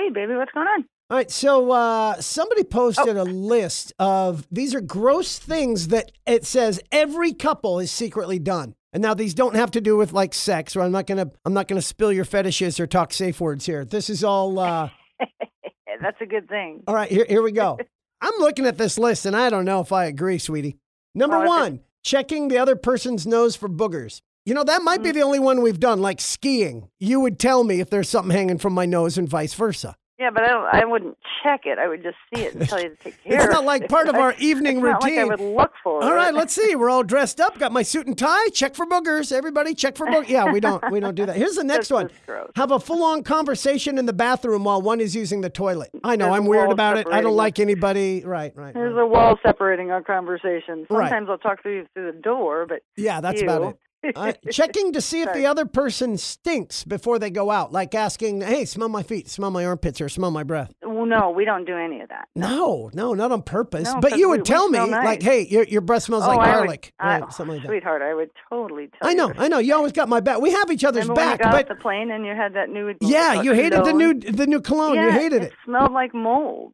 Hey, baby, what's going on? All right, so somebody posted a list of these are gross things that it says every couple is secretly done. And now these don't have to do with like sex, or I'm not gonna spill your fetishes or talk safe words here. This is all. That's a good thing. All right, here we go. I'm looking at this list, and I don't know if I agree, sweetie. Number one, checking the other person's nose for boogers. You know, that might be the only one we've done, like skiing. You would tell me if there's something hanging from my nose and vice versa. Yeah, but I wouldn't check it. I would just see it and tell you to take care of it. It's not like part of our evening routine. It's not like I would look for it. All right, let's see. We're all dressed up, got my suit and tie. Check for boogers. Everybody check for boogers. Yeah, we don't do that. Here's the next one. Have a full-on conversation in the bathroom while one is using the toilet. I know, I'm weird about it. I don't like anybody. Right. There's a wall separating our conversation. Sometimes I'll talk to you through the door, but yeah, that's about it. Checking to see if the other person stinks before they go out, like asking, hey, smell my feet, smell my armpits, or smell my breath. Well, no, we don't do any of that. No, not on purpose. No, but you would tell me, nice. like, hey, your breath smells like garlic. Something like that. Sweetheart, I would totally tell you. I know. You always got my back. We have each other's back. When you got off the plane and you had that new... Yeah, you hated the new cologne. Yeah, you hated it. It smelled like mold.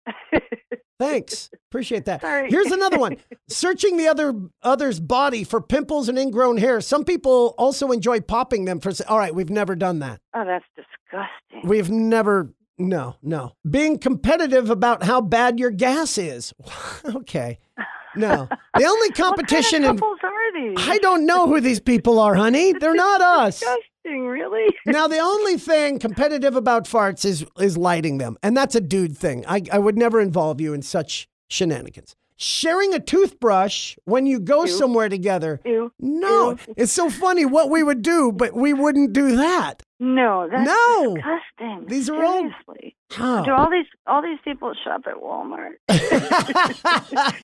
Thanks. Appreciate that. Sorry. Here's another one. Searching the other's body for pimples and ingrown hair. Some people also enjoy popping them for... All right, we've never done that. Oh, that's disgusting. We've never... No. Being competitive about how bad your gas is. Okay. No. The only competition... What kind of couples are these? I don't know who these people are, honey. They're not us. Disgusting, really? Now, the only thing competitive about farts is lighting them. And that's a dude thing. I would never involve you in such shenanigans. Sharing a toothbrush when you go somewhere together. Ew. No. Ew. It's so funny what we would do, but we wouldn't do that. No, that's disgusting. These are Seriously. all... Do all these people shop at Walmart?